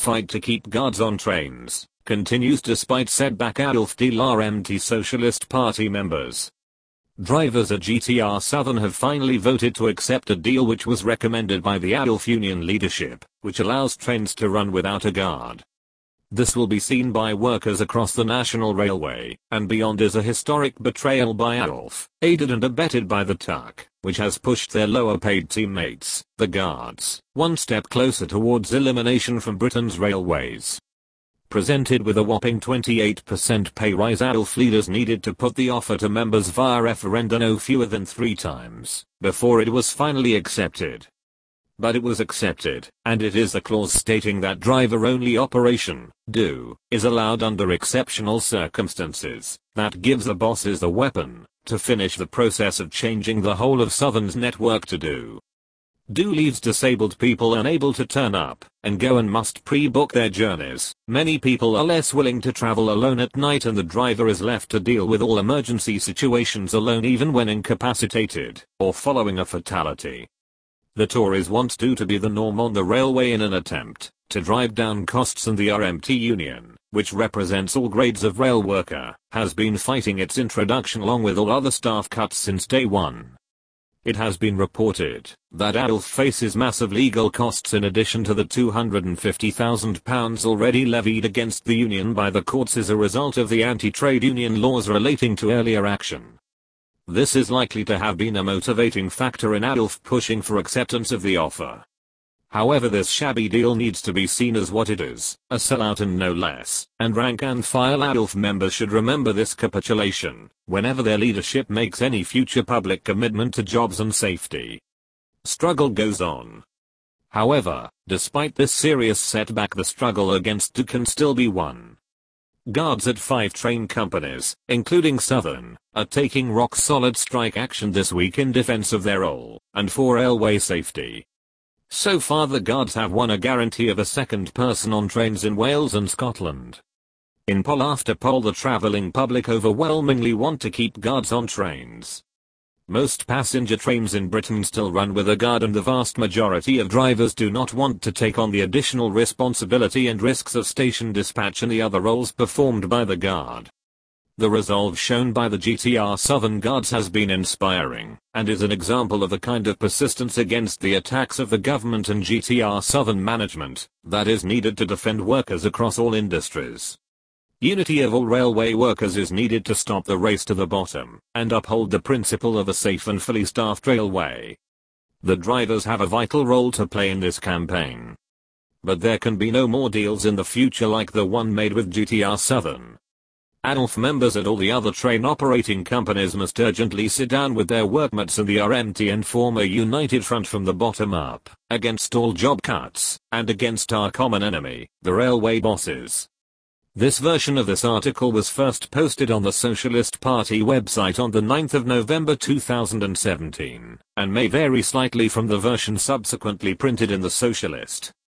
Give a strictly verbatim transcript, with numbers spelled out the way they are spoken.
fight to keep guards on trains continues despite setback. Adolf Diehl R M T Socialist Party members. Drivers at G T R Southern have finally voted to accept a deal which was recommended by the Adolf Union leadership, which allows trains to run without a guard. This will be seen by workers across the National Railway and beyond as a historic betrayal by Adolf, aided and abetted by the T U C, which has pushed their lower paid teammates, the guards, one step closer towards elimination from Britain's railways. Presented with a whopping twenty-eight percent pay rise, Adolf leaders needed to put the offer to members via referenda no fewer than three times before it was finally accepted. But it was accepted, and it is the clause stating that driver-only operation, D O, is allowed under exceptional circumstances, that gives the bosses the weapon to finish the process of changing the whole of Southern's network to D O. D O leaves disabled people unable to turn up and go and must pre-book their journeys. Many people are less willing to travel alone at night, and the driver is left to deal with all emergency situations alone, even when incapacitated or following a fatality. The Tories want D O to be the norm on the railway in an attempt to drive down costs, and the R M T union, which represents all grades of rail worker, has been fighting its introduction along with all other staff cuts since day one. It has been reported that Adolf faces massive legal costs in addition to the two hundred fifty thousand pounds already levied against the union by the courts as a result of the anti-trade union laws relating to earlier action. This is likely to have been a motivating factor in Adolf pushing for acceptance of the offer. However, this shabby deal needs to be seen as what it is, a sellout and no less, and rank and file Adolf members should remember this capitulation whenever their leadership makes any future public commitment to jobs and safety. Struggle goes on. However, despite this serious setback, the struggle against D O can still be won. Guards at five train companies, including Southern, are taking rock-solid strike action this week in defense of their role and for railway safety. So far, the guards have won a guarantee of a second person on trains in Wales and Scotland. In poll after poll, the travelling public overwhelmingly want to keep guards on trains. Most passenger trains in Britain still run with a guard, and the vast majority of drivers do not want to take on the additional responsibility and risks of station dispatch and the other roles performed by the guard. The resolve shown by the G T R Southern Guards has been inspiring, and is an example of the kind of persistence against the attacks of the government and G T R Southern management that is needed to defend workers across all industries. Unity of all railway workers is needed to stop the race to the bottom and uphold the principle of a safe and fully staffed railway. The drivers have a vital role to play in this campaign. But there can be no more deals in the future like the one made with G T R Southern. Adolf members at all the other train operating companies must urgently sit down with their workmates and the R M T and form a united front from the bottom up, against all job cuts, and against our common enemy, the railway bosses. This version of this article was first posted on the Socialist Party website on the ninth of November two thousand seventeen, and may vary slightly from the version subsequently printed in the Socialist.